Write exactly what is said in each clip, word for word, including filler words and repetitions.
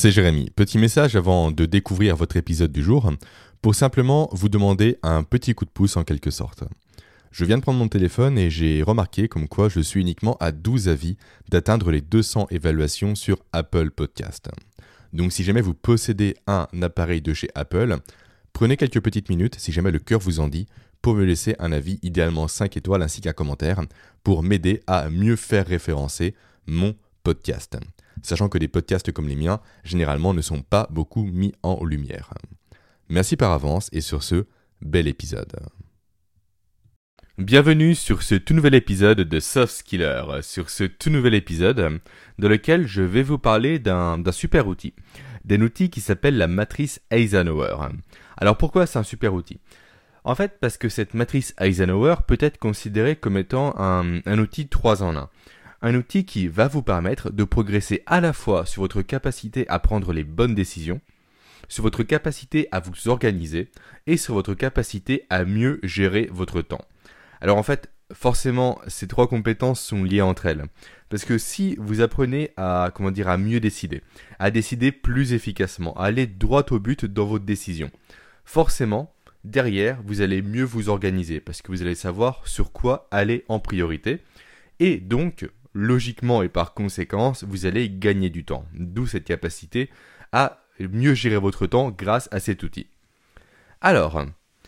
c'est Jérémy. Petit message avant de découvrir votre épisode du jour, pour simplement vous demander un petit coup de pouce en quelque sorte. Je viens de prendre mon téléphone et j'ai remarqué comme quoi je suis uniquement à douze avis d'atteindre les deux cents évaluations sur Apple Podcast. Donc si jamais vous possédez un appareil de chez Apple, prenez quelques petites minutes, si jamais le cœur vous en dit, pour me laisser un avis, idéalement cinq étoiles ainsi qu'un commentaire, pour m'aider à mieux faire référencer mon podcast. Sachant que des podcasts comme les miens, généralement, ne sont pas beaucoup mis en lumière. Merci par avance et sur ce, bel épisode. Bienvenue sur ce tout nouvel épisode de Soft Skiller, sur ce tout nouvel épisode dans lequel je vais vous parler d'un, d'un super outil, d'un outil qui s'appelle la matrice Eisenhower. Alors pourquoi c'est un super outil ? En fait, parce que cette matrice Eisenhower peut être considérée comme étant un, un outil trois en un. Un outil qui va vous permettre de progresser à la fois sur votre capacité à prendre les bonnes décisions, sur votre capacité à vous organiser et sur votre capacité à mieux gérer votre temps. Alors en fait, forcément, ces trois compétences sont liées entre elles. Parce que si vous apprenez à, comment dire, à mieux décider, à décider plus efficacement, à aller droit au but dans votre décision, forcément, derrière, vous allez mieux vous organiser parce que vous allez savoir sur quoi aller en priorité. Et donc, logiquement et par conséquence, vous allez gagner du temps. D'où cette capacité à mieux gérer votre temps grâce à cet outil. Alors,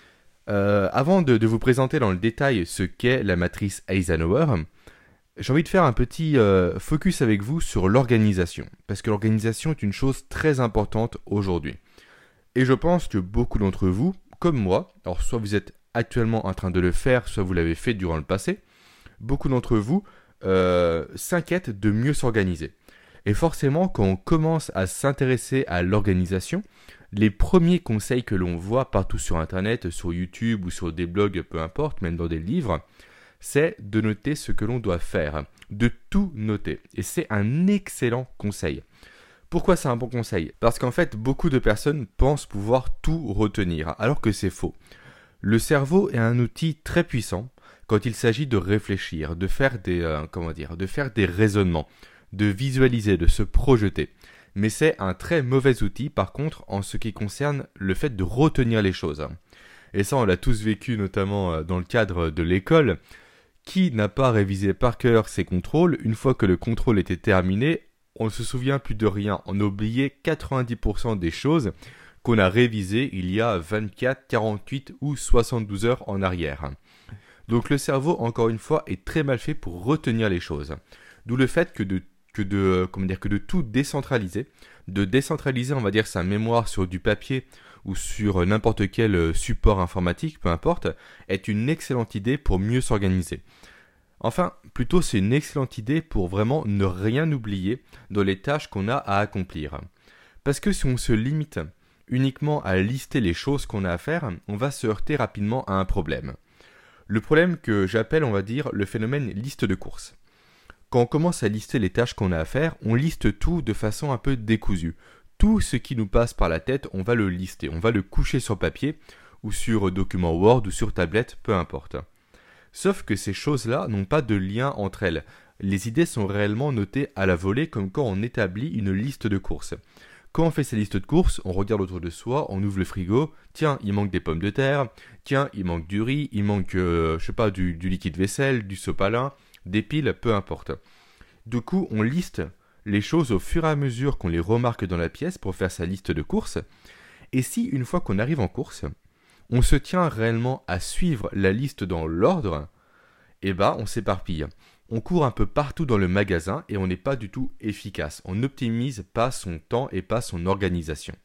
euh, avant de, de vous présenter dans le détail ce qu'est la matrice Eisenhower, j'ai envie de faire un petit euh, focus avec vous sur l'organisation. Parce que l'organisation est une chose très importante aujourd'hui. Et je pense que beaucoup d'entre vous, comme moi, alors soit vous êtes actuellement en train de le faire, soit vous l'avez fait durant le passé, beaucoup d'entre vous euh, s'inquiètent de mieux s'organiser. Et forcément, quand on commence à s'intéresser à l'organisation, les premiers conseils que l'on voit partout sur Internet, sur YouTube ou sur des blogs, peu importe, même dans des livres, c'est de noter ce que l'on doit faire, de tout noter. Et c'est un excellent conseil. Pourquoi c'est un bon conseil ? Parce qu'en fait, beaucoup de personnes pensent pouvoir tout retenir, alors que c'est faux. Le cerveau est un outil très puissant quand il s'agit de réfléchir, de faire des, euh, comment dire, de faire des raisonnements, de visualiser, de se projeter. Mais c'est un très mauvais outil, par contre, en ce qui concerne le fait de retenir les choses. Et ça, on l'a tous vécu, notamment dans le cadre de l'école. Qui n'a pas révisé par cœur ses contrôles ? Une fois que le contrôle était terminé, on ne se souvient plus de rien. On a oublié quatre-vingt-dix pour cent des choses qu'on a révisées il y a vingt-quatre, quarante-huit ou soixante-douze heures en arrière. Donc le cerveau, encore une fois, est très mal fait pour retenir les choses. D'où le fait que de, que de, comment dire, que de tout décentraliser, de décentraliser, on va dire, sa mémoire sur du papier ou sur n'importe quel support informatique, peu importe, est une excellente idée pour mieux s'organiser. Enfin, plutôt c'est une excellente idée pour vraiment ne rien oublier dans les tâches qu'on a à accomplir. Parce que si on se limite uniquement à lister les choses qu'on a à faire, on va se heurter rapidement à un problème. Le problème que j'appelle, on va dire, le phénomène liste de courses. Quand on commence à lister les tâches qu'on a à faire, on liste tout de façon un peu décousue. Tout ce qui nous passe par la tête, on va le lister, on va le coucher sur papier ou sur document Word ou sur tablette, peu importe. Sauf que ces choses-là n'ont pas de lien entre elles. Les idées sont réellement notées à la volée comme quand on établit une liste de courses. Quand on fait sa liste de courses, on regarde autour de soi, on ouvre le frigo, tiens, il manque des pommes de terre, tiens, il manque du riz, il manque, euh, je sais pas, du, du liquide vaisselle, du sopalin, des piles, peu importe. Du coup, on liste les choses au fur et à mesure qu'on les remarque dans la pièce pour faire sa liste de courses. Et si, une fois qu'on arrive en course, on se tient réellement à suivre la liste dans l'ordre, eh ben, on s'éparpille. On court un peu partout dans le magasin et on n'est pas du tout efficace. On n'optimise pas son temps et pas son organisation.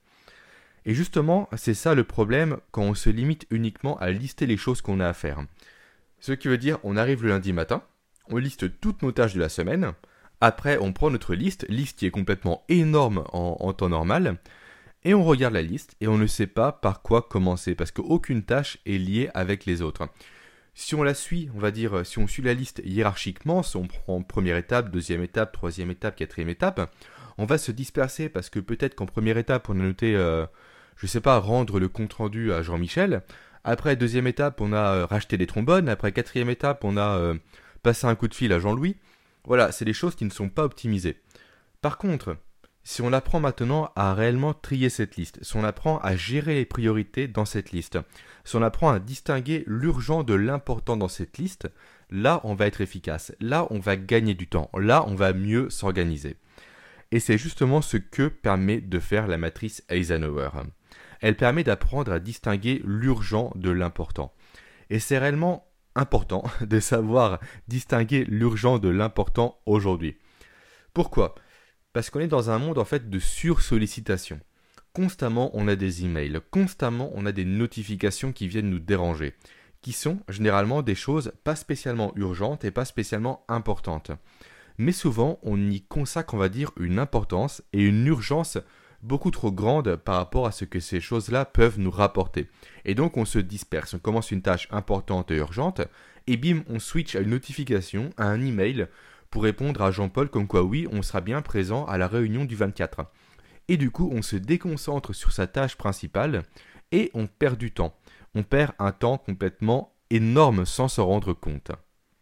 Et justement, c'est ça le problème quand on se limite uniquement à lister les choses qu'on a à faire. Ce qui veut dire, on arrive le lundi matin, on liste toutes nos tâches de la semaine. Après, on prend notre liste, liste qui est complètement énorme en, en temps normal, et on regarde la liste et on ne sait pas par quoi commencer parce qu'aucune tâche est liée avec les autres. Si on la suit, on va dire, si on suit la liste hiérarchiquement, si on prend première étape, deuxième étape, troisième étape, quatrième étape, on va se disperser parce que peut-être qu'en première étape, on a noté, euh, je sais pas, rendre le compte-rendu à Jean-Michel. Après, deuxième étape, on a euh, racheté des trombones. Après, quatrième étape, on a euh, passé un coup de fil à Jean-Louis. Voilà, c'est des choses qui ne sont pas optimisées. Par contre, Si on apprend maintenant à réellement trier cette liste, si on apprend à gérer les priorités dans cette liste, si on apprend à distinguer l'urgent de l'important dans cette liste, là on va être efficace, là on va gagner du temps, là on va mieux s'organiser. Et c'est justement ce que permet de faire la matrice Eisenhower. Elle permet d'apprendre à distinguer l'urgent de l'important. Et c'est réellement important de savoir distinguer l'urgent de l'important aujourd'hui. Pourquoi ? Parce qu'on est dans un monde en fait de sursollicitation. Constamment on a des emails, constamment on a des notifications qui viennent nous déranger, qui sont généralement des choses pas spécialement urgentes et pas spécialement importantes. Mais souvent on y consacre, on va dire, une importance et une urgence beaucoup trop grande par rapport à ce que ces choses-là peuvent nous rapporter. Et donc on se disperse, on commence une tâche importante et urgente, et bim, on switch à une notification, à un email, pour répondre à Jean-Paul comme quoi oui, on sera bien présent à la réunion du vingt-quatre. Et du coup, on se déconcentre sur sa tâche principale et on perd du temps. On perd un temps complètement énorme sans s'en rendre compte.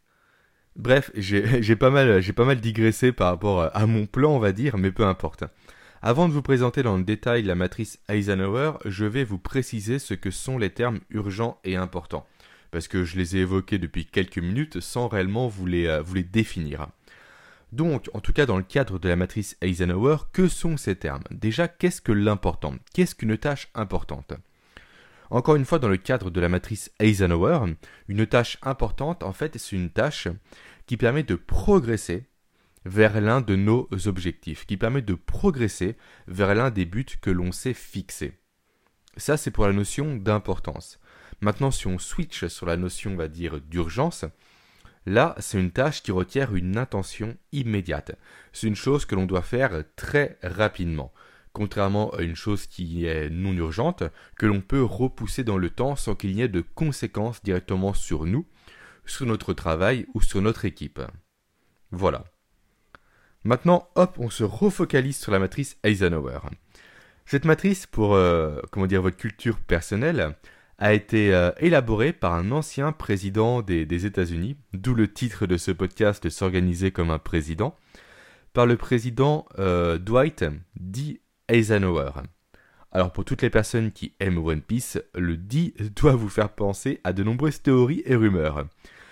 Bref, j'ai, j'ai, pas mal, j'ai pas mal digressé par rapport à mon plan, on va dire, mais peu importe. Avant de vous présenter dans le détail la matrice Eisenhower, je vais vous préciser ce que sont les termes urgents et importants, parce que je les ai évoqués depuis quelques minutes sans réellement vous les, euh, vous les définir. Donc, en tout cas dans le cadre de la matrice Eisenhower, que sont ces termes ? Déjà, qu'est-ce que l'important ? Qu'est-ce qu'une tâche importante ? Encore une fois, dans le cadre de la matrice Eisenhower, une tâche importante, en fait, c'est une tâche qui permet de progresser vers l'un de nos objectifs, qui permet de progresser vers l'un des buts que l'on s'est fixés. Ça, c'est pour la notion d'importance. Maintenant, si on switch sur la notion, on va dire, d'urgence, là, c'est une tâche qui requiert une intention immédiate. C'est une chose que l'on doit faire très rapidement, contrairement à une chose qui est non urgente, que l'on peut repousser dans le temps sans qu'il n'y ait de conséquences directement sur nous, sur notre travail ou sur notre équipe. Voilà. Maintenant, hop, on se refocalise sur la matrice Eisenhower. Cette matrice, pour euh, comment dire, votre culture personnelle, a été euh, élaborée par un ancien président des, des États-Unis, d'où le titre de ce podcast, S'organiser comme un président, par le président euh, Dwight D. Eisenhower. Alors pour toutes les personnes qui aiment One Piece, le D doit vous faire penser à de nombreuses théories et rumeurs.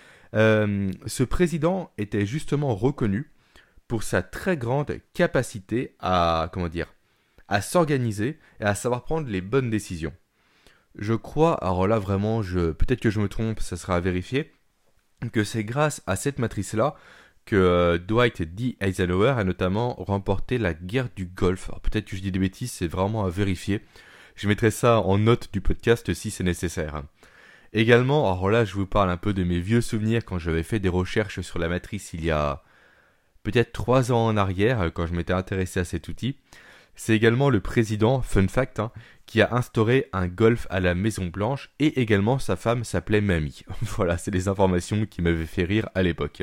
Euh, ce président était justement reconnu pour sa très grande capacité à, comment dire, à s'organiser et à savoir prendre les bonnes décisions. Je crois, alors là vraiment, je, peut-être que je me trompe, ça sera à vérifier, que c'est grâce à cette matrice-là que euh, Dwight D. Eisenhower a notamment remporté la guerre du Golfe. Alors peut-être que je dis des bêtises, c'est vraiment à vérifier. Je mettrai ça en note du podcast si c'est nécessaire. Également, alors là je vous parle un peu de mes vieux souvenirs quand j'avais fait des recherches sur la matrice il y a peut-être trois ans en arrière, quand je m'étais intéressé à cet outil. C'est également le président, fun fact, hein, qui a instauré un golf à la Maison Blanche et également sa femme s'appelait Mamie. Voilà, c'est des informations qui m'avaient fait rire à l'époque.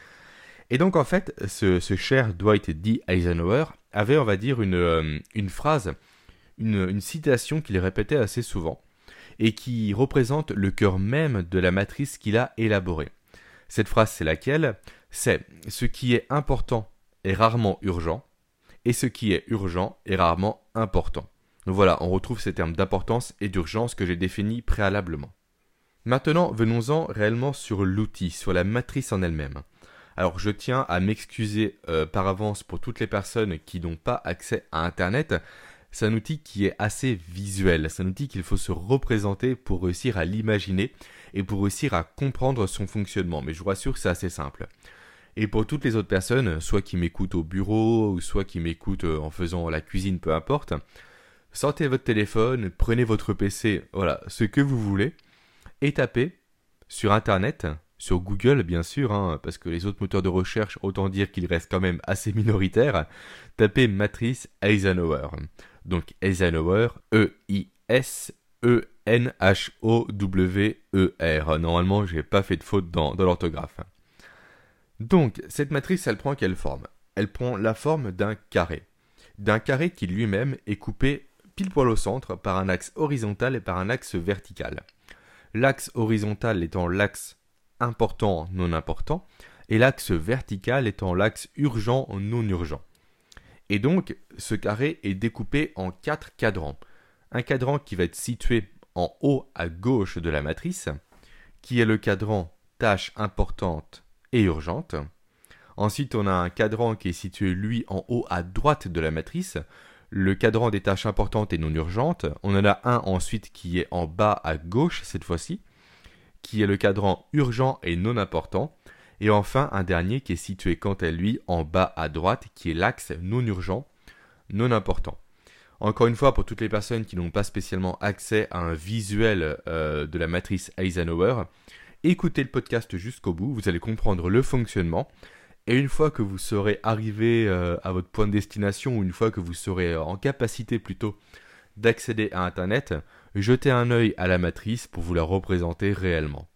Et donc en fait, ce, ce cher Dwight D. Eisenhower avait, on va dire, une, euh, une phrase, une, une citation qu'il répétait assez souvent et qui représente le cœur même de la matrice qu'il a élaborée. Cette phrase, c'est laquelle ? C'est « ce qui est important est rarement urgent et ce qui est urgent est rarement important ». Donc voilà, on retrouve ces termes d'importance et d'urgence que j'ai définis préalablement. Maintenant, venons-en réellement sur l'outil, sur la matrice en elle-même. Alors je tiens à m'excuser euh, par avance pour toutes les personnes qui n'ont pas accès à Internet. C'est un outil qui est assez visuel, c'est un outil qu'il faut se représenter pour réussir à l'imaginer et pour réussir à comprendre son fonctionnement. Mais je vous rassure que c'est assez simple. Et pour toutes les autres personnes, soit qui m'écoutent au bureau, ou soit qui m'écoutent en faisant la cuisine, peu importe, sortez votre téléphone, prenez votre P C, voilà, ce que vous voulez, et tapez sur Internet, sur Google bien sûr, hein, parce que les autres moteurs de recherche, autant dire qu'ils restent quand même assez minoritaires, tapez matrice Eisenhower. Donc Eisenhower, E I S E N H O W E R. Normalement, je n'ai pas fait de faute dans, dans l'orthographe. Donc, cette matrice, elle prend quelle forme ? Elle prend la forme d'un carré. D'un carré qui lui-même est coupé pile poil au centre par un axe horizontal et par un axe vertical. L'axe horizontal étant l'axe important non important et l'axe vertical étant l'axe urgent non urgent. Et donc, ce carré est découpé en quatre cadrans. Un cadran qui va être situé en haut à gauche de la matrice, qui est le cadran tâches importantes et urgentes. Ensuite, on a un cadran qui est situé, lui, en haut à droite de la matrice, le cadran des tâches importantes et non urgentes. On en a un ensuite qui est en bas à gauche, cette fois-ci, qui est le cadran urgent et non important. Et enfin, un dernier qui est situé quant à lui en bas à droite, qui est l'axe non urgent, non important. Encore une fois, pour toutes les personnes qui n'ont pas spécialement accès à un visuel euh, de la matrice Eisenhower, écoutez le podcast jusqu'au bout, vous allez comprendre le fonctionnement. Et une fois que vous serez arrivé euh, à votre point de destination, ou une fois que vous serez en capacité plutôt d'accéder à Internet, jetez un œil à la matrice pour vous la représenter réellement.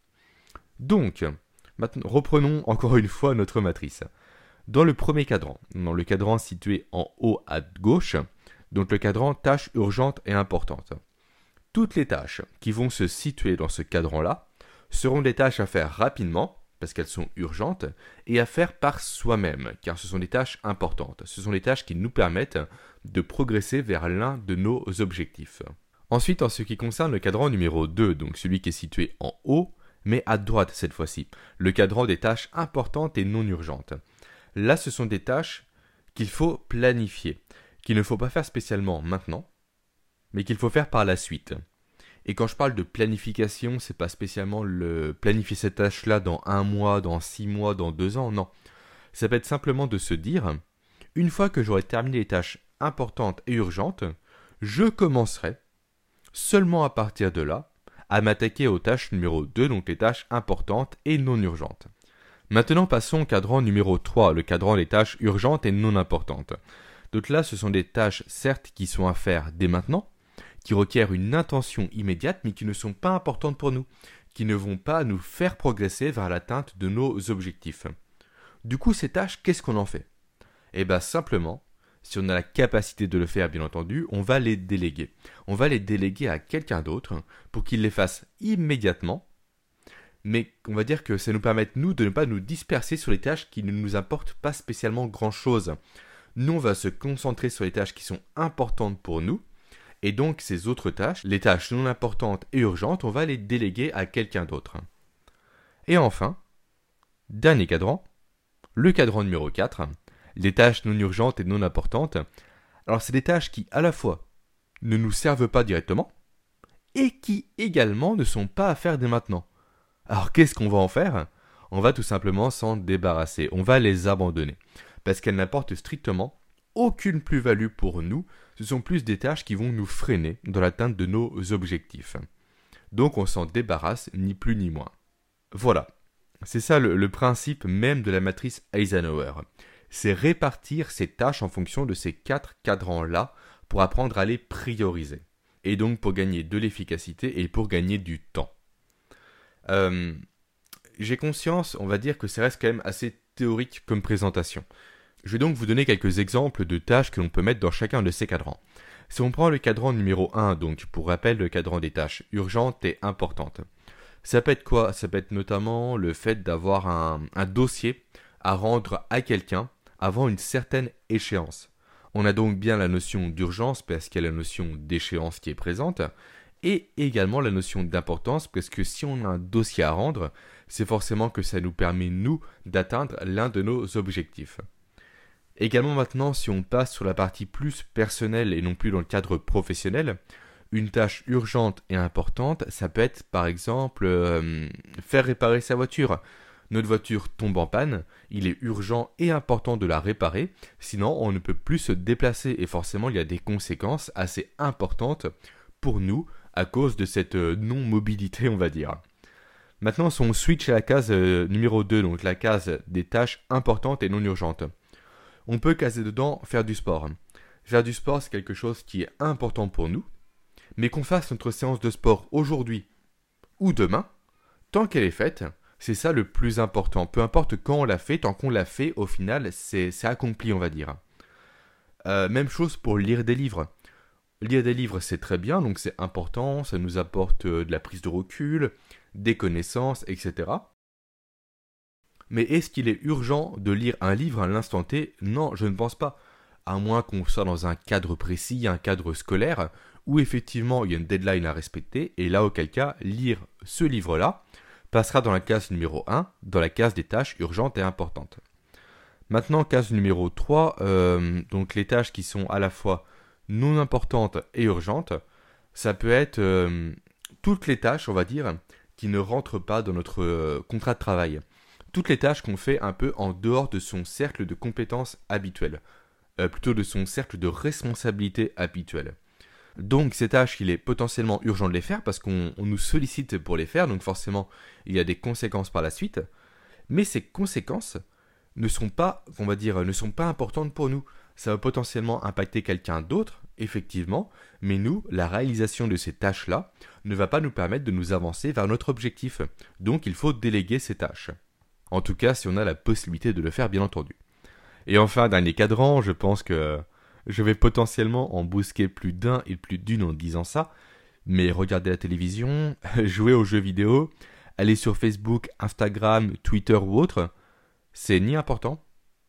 Donc, maintenant, reprenons encore une fois notre matrice. Dans le premier cadran, dans le cadran situé en haut à gauche, donc le cadran tâches urgentes et importantes. Toutes les tâches qui vont se situer dans ce cadran-là seront des tâches à faire rapidement, parce qu'elles sont urgentes, et à faire par soi-même, car ce sont des tâches importantes. Ce sont des tâches qui nous permettent de progresser vers l'un de nos objectifs. Ensuite, en ce qui concerne le cadran numéro deux, donc celui qui est situé en haut, mais à droite cette fois-ci, le cadran des tâches importantes et non urgentes. Là, ce sont des tâches qu'il faut planifier, qu'il ne faut pas faire spécialement maintenant, mais qu'il faut faire par la suite. Et quand je parle de planification, c'est pas spécialement le planifier cette tâche-là dans un mois, dans six mois, dans deux ans, non. Ça peut être simplement de se dire, une fois que j'aurai terminé les tâches importantes et urgentes, je commencerai, seulement à partir de là, à m'attaquer aux tâches numéro deux, donc les tâches importantes et non urgentes. Maintenant, passons au cadran numéro trois, le cadran des tâches urgentes et non importantes. Donc là, ce sont des tâches, certes, qui sont à faire dès maintenant, qui requièrent une intention immédiate, mais qui ne sont pas importantes pour nous, qui ne vont pas nous faire progresser vers l'atteinte de nos objectifs. Du coup, ces tâches, qu'est-ce qu'on en fait ? Eh bien, simplement, si on a la capacité de le faire, bien entendu, on va les déléguer. On va les déléguer à quelqu'un d'autre pour qu'il les fasse immédiatement, mais on va dire que ça nous permet, nous, de ne pas nous disperser sur les tâches qui ne nous apportent pas spécialement grand-chose. Nous, on va se concentrer sur les tâches qui sont importantes pour nous, et donc ces autres tâches, les tâches non importantes et urgentes, on va les déléguer à quelqu'un d'autre. Et enfin, dernier cadran, le cadran numéro quatre, les tâches non urgentes et non importantes. Alors c'est des tâches qui, à la fois, ne nous servent pas directement, et qui également ne sont pas à faire dès maintenant. Alors qu'est-ce qu'on va en faire ? On va tout simplement s'en débarrasser, on va les abandonner, parce qu'elles n'apportent strictement aucune plus-value pour nous, ce sont plus des tâches qui vont nous freiner dans l'atteinte de nos objectifs. Donc on s'en débarrasse ni plus ni moins. Voilà, c'est ça le, le principe même de la matrice Eisenhower. C'est répartir ces tâches en fonction de ces quatre cadrans-là pour apprendre à les prioriser. Et donc pour gagner de l'efficacité et pour gagner du temps. Euh, j'ai conscience, on va dire que ça reste quand même assez théorique comme présentation. Je vais donc vous donner quelques exemples de tâches que l'on peut mettre dans chacun de ces cadrans. Si on prend le cadran numéro un, donc pour rappel le cadran des tâches urgentes et importantes, ça peut être quoi ? Ça peut être notamment le fait d'avoir un, un dossier à rendre à quelqu'un avant une certaine échéance. On a donc bien la notion d'urgence parce qu'il y a la notion d'échéance qui est présente, et également la notion d'importance parce que si on a un dossier à rendre, c'est forcément que ça nous permet, nous, d'atteindre l'un de nos objectifs. Également maintenant, si on passe sur la partie plus personnelle et non plus dans le cadre professionnel, une tâche urgente et importante, ça peut être par exemple euh, faire réparer sa voiture. Notre voiture tombe en panne, il est urgent et important de la réparer, sinon on ne peut plus se déplacer et forcément il y a des conséquences assez importantes pour nous à cause de cette non-mobilité, on va dire. Maintenant, si on switch à la case euh, numéro deux, donc la case des tâches importantes et non urgentes, on peut caser dedans faire du sport. Faire du sport, c'est quelque chose qui est important pour nous, mais qu'on fasse notre séance de sport aujourd'hui ou demain, tant qu'elle est faite, c'est ça le plus important. Peu importe quand on l'a fait, tant qu'on l'a fait, au final, c'est, c'est accompli, on va dire. Euh, même chose pour lire des livres. Lire des livres, c'est très bien, donc c'est important, ça nous apporte de la prise de recul, des connaissances, et cetera. Mais est-ce qu'il est urgent de lire un livre à l'instant T ? Non, je ne pense pas. à moins qu'on soit dans un cadre précis, un cadre scolaire, où effectivement il y a une deadline à respecter, et là auquel cas, lire ce livre-là passera dans la case numéro un, dans la case des tâches urgentes et importantes. Maintenant, case numéro trois, euh, donc les tâches qui sont à la fois non importantes et urgentes, ça peut être euh, toutes les tâches, on va dire, qui ne rentrent pas dans notre euh, contrat de travail. Toutes les tâches qu'on fait un peu en dehors de son cercle de compétences habituel, euh, plutôt de son cercle de responsabilité habituel. Donc ces tâches, il est potentiellement urgent de les faire parce qu'on on nous sollicite pour les faire, donc forcément il y a des conséquences par la suite, mais ces conséquences ne sont pas, on va dire, ne sont pas importantes pour nous. Ça va potentiellement impacter quelqu'un d'autre, effectivement, mais nous, la réalisation de ces tâches-là ne va pas nous permettre de nous avancer vers notre objectif. Donc il faut déléguer ces tâches. En tout cas, si on a la possibilité de le faire, bien entendu. Et enfin, dernier cadran, je pense que je vais potentiellement en bousquer plus d'un et plus d'une en disant ça, mais regarder la télévision, jouer aux jeux vidéo, aller sur Facebook, Instagram, Twitter ou autre, c'est ni important,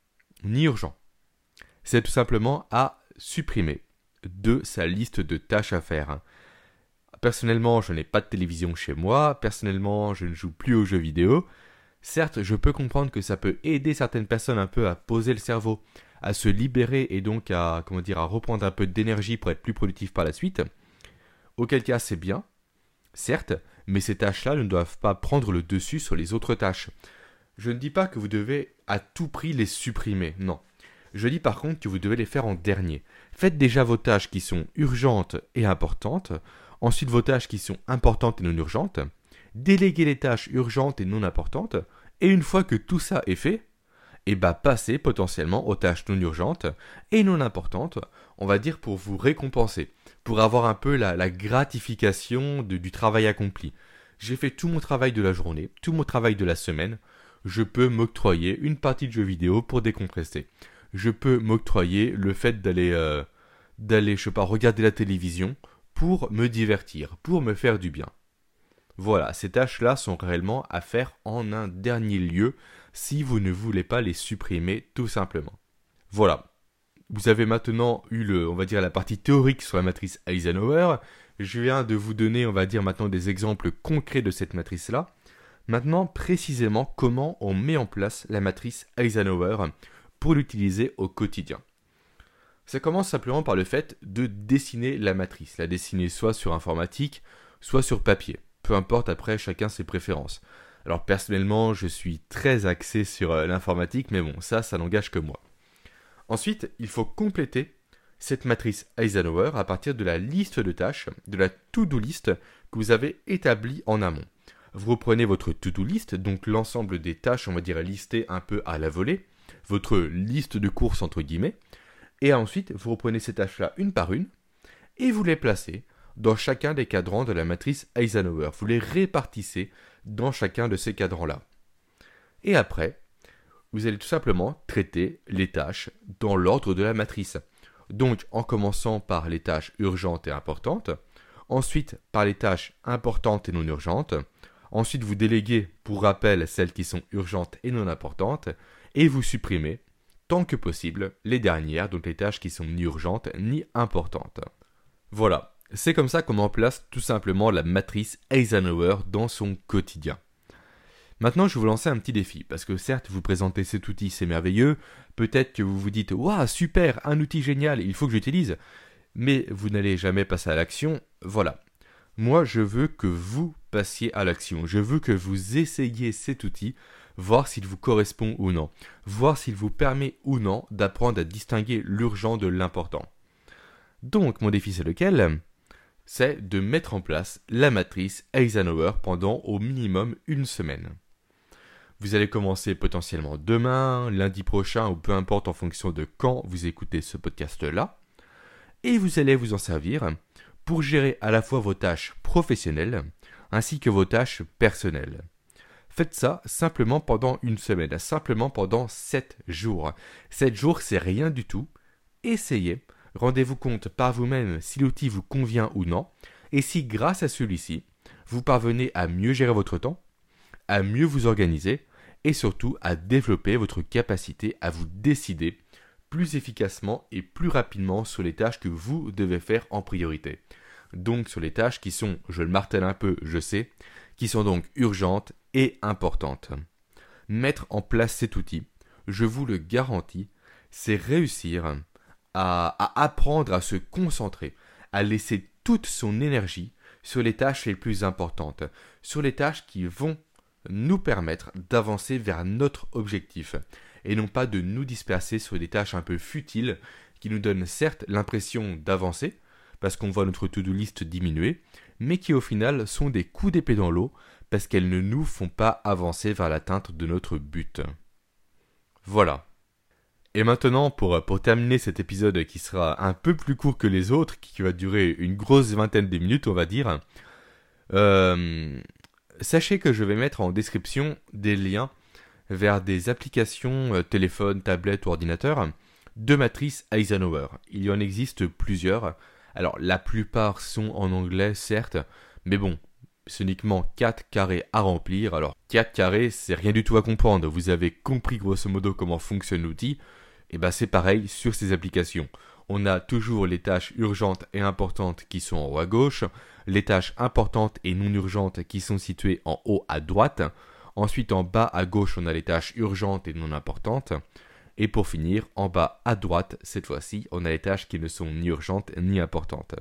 ni urgent. C'est tout simplement à supprimer de sa liste de tâches à faire. Personnellement, je n'ai pas de télévision chez moi, personnellement, je ne joue plus aux jeux vidéo. Certes, je peux comprendre que ça peut aider certaines personnes un peu à poser le cerveau, à se libérer et donc à, comment dire, à reprendre un peu d'énergie pour être plus productif par la suite. Auquel cas, c'est bien, certes, mais ces tâches-là ne doivent pas prendre le dessus sur les autres tâches. Je ne dis pas que vous devez à tout prix les supprimer, non. Je dis par contre que vous devez les faire en dernier. Faites déjà vos tâches qui sont urgentes et importantes, ensuite vos tâches qui sont importantes et non urgentes, déléguez les tâches urgentes et non importantes, et une fois que tout ça est fait, et bah passez potentiellement aux tâches non urgentes et non importantes, on va dire pour vous récompenser, pour avoir un peu la, la gratification de, du travail accompli. J'ai fait tout mon travail de la journée, tout mon travail de la semaine, je peux m'octroyer une partie de jeu vidéo pour décompresser. Je peux m'octroyer le fait d'aller, euh, d'aller, je sais pas, regarder la télévision pour me divertir, pour me faire du bien. Voilà, ces tâches-là sont réellement à faire en un dernier lieu si vous ne voulez pas les supprimer tout simplement. Voilà, vous avez maintenant eu le, on va dire la partie théorique sur la matrice Eisenhower. Je viens de vous donner, on va dire maintenant des exemples concrets de cette matrice-là. Maintenant, précisément, comment on met en place la matrice Eisenhower pour l'utiliser au quotidien. Ça commence simplement par le fait de dessiner la matrice, la dessiner soit sur informatique, soit sur papier. Peu importe, après, chacun ses préférences. Alors personnellement, je suis très axé sur euh, l'informatique, mais bon, ça, ça n'engage que moi. Ensuite, il faut compléter cette matrice Eisenhower à partir de la liste de tâches, de la to-do list que vous avez établie en amont. Vous reprenez votre to-do list, donc l'ensemble des tâches, on va dire listées un peu à la volée, votre liste de courses entre guillemets, et ensuite vous reprenez ces tâches-là une par une, et vous les placez dans chacun des cadrans de la matrice Eisenhower. Vous les répartissez dans chacun de ces cadrans-là. Et après, vous allez tout simplement traiter les tâches dans l'ordre de la matrice. Donc en commençant par les tâches urgentes et importantes, ensuite par les tâches importantes et non urgentes, ensuite vous déléguez pour rappel celles qui sont urgentes et non importantes, et vous supprimez, tant que possible, les dernières, donc les tâches qui sont ni urgentes ni importantes. Voilà, c'est comme ça qu'on met en place tout simplement la matrice Eisenhower dans son quotidien. Maintenant, je vais vous lancer un petit défi, parce que certes, vous présentez cet outil, c'est merveilleux, peut-être que vous vous dites « Waouh, super, un outil génial, il faut que j'utilise », mais vous n'allez jamais passer à l'action, voilà. Moi, je veux que vous passiez à l'action, je veux que vous essayiez cet outil, voir s'il vous correspond ou non, voir s'il vous permet ou non d'apprendre à distinguer l'urgent de l'important. Donc, mon défi, c'est lequel ? C'est de mettre en place la matrice Eisenhower pendant au minimum une semaine. Vous allez commencer potentiellement demain, lundi prochain ou peu importe en fonction de quand vous écoutez ce podcast-là. Et vous allez vous en servir pour gérer à la fois vos tâches professionnelles ainsi que vos tâches personnelles. Faites ça simplement pendant une semaine, simplement pendant sept jours. sept jours, c'est rien du tout. Essayez, rendez-vous compte par vous-même si l'outil vous convient ou non, et si grâce à celui-ci, vous parvenez à mieux gérer votre temps, à mieux vous organiser, et surtout à développer votre capacité à vous décider plus efficacement et plus rapidement sur les tâches que vous devez faire en priorité. Donc sur les tâches qui sont, je le martèle un peu, je sais, qui sont donc urgentes et importantes. Mettre en place cet outil, je vous le garantis, c'est réussir à, à apprendre à se concentrer, à laisser toute son énergie sur les tâches les plus importantes, sur les tâches qui vont nous permettre d'avancer vers notre objectif et non pas de nous disperser sur des tâches un peu futiles qui nous donnent certes l'impression d'avancer parce qu'on voit notre to-do list diminuer, mais qui au final sont des coups d'épée dans l'eau parce qu'elles ne nous font pas avancer vers l'atteinte de notre but. Voilà. Et maintenant, pour, pour terminer cet épisode qui sera un peu plus court que les autres, qui va durer une grosse vingtaine de minutes, on va dire, euh, sachez que je vais mettre en description des liens vers des applications euh, téléphone, tablette ou ordinateur de matrice Eisenhower. Il y en existe plusieurs. Alors, la plupart sont en anglais, certes, mais bon, c'est uniquement quatre carrés à remplir. Alors, quatre carrés, c'est rien du tout à comprendre. Vous avez compris grosso modo comment fonctionne l'outil. Et bien, c'est pareil sur ces applications. On a toujours les tâches urgentes et importantes qui sont en haut à gauche, les tâches importantes et non urgentes qui sont situées en haut à droite. Ensuite, en bas à gauche, on a les tâches urgentes et non importantes. Et pour finir, en bas à droite, cette fois-ci, on a les tâches qui ne sont ni urgentes ni importantes.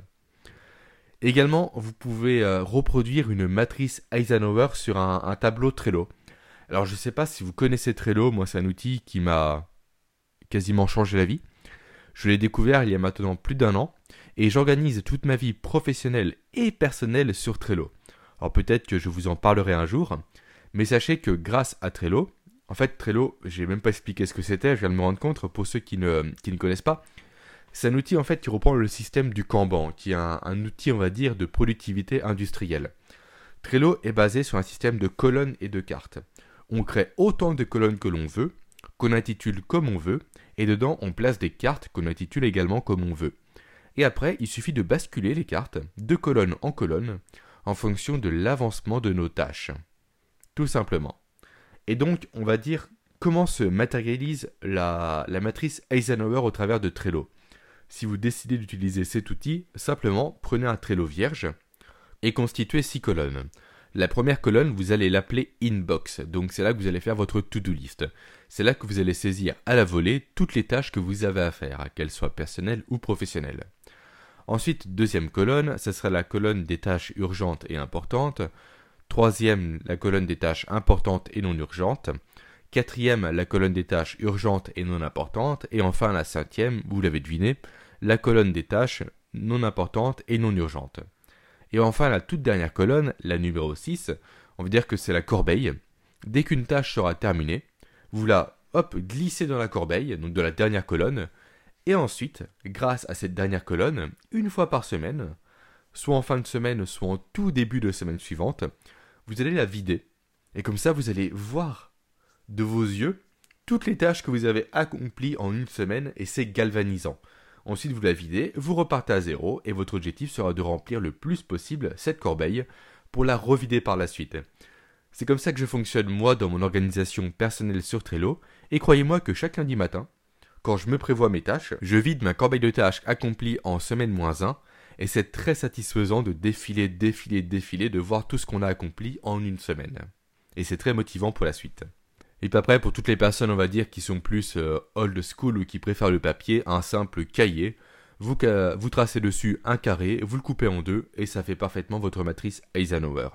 Également, vous pouvez euh, reproduire une matrice Eisenhower sur un, un tableau Trello. Alors, je ne sais pas si vous connaissez Trello, moi c'est un outil qui m'a quasiment changé la vie. Je l'ai découvert il y a maintenant plus d'un an et j'organise toute ma vie professionnelle et personnelle sur Trello. Alors peut-être que je vous en parlerai un jour, mais sachez que grâce à Trello, en fait, Trello, je n'ai même pas expliqué ce que c'était, je viens de me rendre compte, pour ceux qui ne, qui ne connaissent pas. C'est un outil en fait qui reprend le système du Kanban, qui est un, un outil, on va dire, de productivité industrielle. Trello est basé sur un système de colonnes et de cartes. On crée autant de colonnes que l'on veut, qu'on intitule comme on veut, et dedans on place des cartes qu'on intitule également comme on veut. Et après, il suffit de basculer les cartes de colonne en colonne, en fonction de l'avancement de nos tâches. Tout simplement. Et donc, on va dire comment se matérialise la, la matrice Eisenhower au travers de Trello. Si vous décidez d'utiliser cet outil, simplement prenez un Trello vierge et constituez six colonnes. La première colonne, vous allez l'appeler Inbox, donc c'est là que vous allez faire votre to-do list. C'est là que vous allez saisir à la volée toutes les tâches que vous avez à faire, qu'elles soient personnelles ou professionnelles. Ensuite, deuxième colonne, ce sera la colonne des tâches urgentes et importantes. Troisième, la colonne des tâches importantes et non urgentes. Quatrième, la colonne des tâches urgentes et non importantes. Et enfin, la cinquième, vous l'avez deviné, la colonne des tâches non importantes et non urgentes. Et enfin, la toute dernière colonne, la numéro six, on veut dire que c'est la corbeille. Dès qu'une tâche sera terminée, vous la hop, glissez dans la corbeille, donc de la dernière colonne. Et ensuite, grâce à cette dernière colonne, une fois par semaine, soit en fin de semaine, soit en tout début de semaine suivante, vous allez la vider. Et comme ça, vous allez voir de vos yeux toutes les tâches que vous avez accomplies en une semaine et c'est galvanisant. Ensuite, vous la videz, vous repartez à zéro et votre objectif sera de remplir le plus possible cette corbeille pour la revider par la suite. C'est comme ça que je fonctionne moi dans mon organisation personnelle sur Trello et croyez-moi que chaque lundi matin, quand je me prévois mes tâches, je vide ma corbeille de tâches accomplies en semaine moins un et c'est très satisfaisant de défiler, défiler, défiler, de voir tout ce qu'on a accompli en une semaine. Et c'est très motivant pour la suite. Et puis après, pour toutes les personnes, on va dire, qui sont plus euh, old school ou qui préfèrent le papier, un simple cahier, vous, vous tracez dessus un carré, vous le coupez en deux, et ça fait parfaitement votre matrice Eisenhower.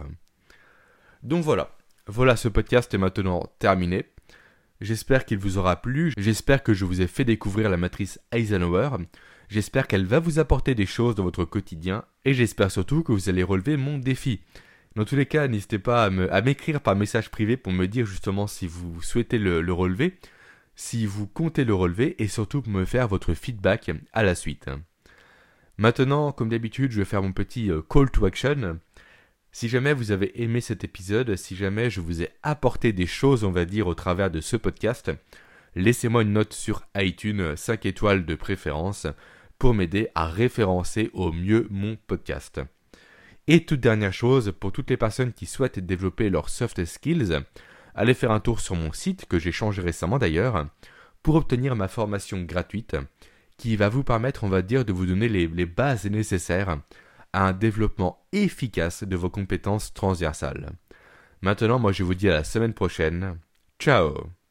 Donc voilà, voilà ce podcast est maintenant terminé. J'espère qu'il vous aura plu, j'espère que je vous ai fait découvrir la matrice Eisenhower, j'espère qu'elle va vous apporter des choses dans votre quotidien, et j'espère surtout que vous allez relever mon défi. Dans tous les cas, n'hésitez pas à, me, à m'écrire par message privé pour me dire justement si vous souhaitez le, le relever, si vous comptez le relever et surtout pour me faire votre feedback à la suite. Maintenant, comme d'habitude, je vais faire mon petit call to action. Si jamais vous avez aimé cet épisode, si jamais je vous ai apporté des choses, on va dire, au travers de ce podcast, laissez-moi une note sur iTunes, cinq étoiles de préférence, pour m'aider à référencer au mieux mon podcast. Et toute dernière chose, pour toutes les personnes qui souhaitent développer leurs soft skills, allez faire un tour sur mon site, que j'ai changé récemment d'ailleurs, pour obtenir ma formation gratuite qui va vous permettre, on va dire, de vous donner les, les bases nécessaires à un développement efficace de vos compétences transversales. Maintenant, moi je vous dis à la semaine prochaine. Ciao!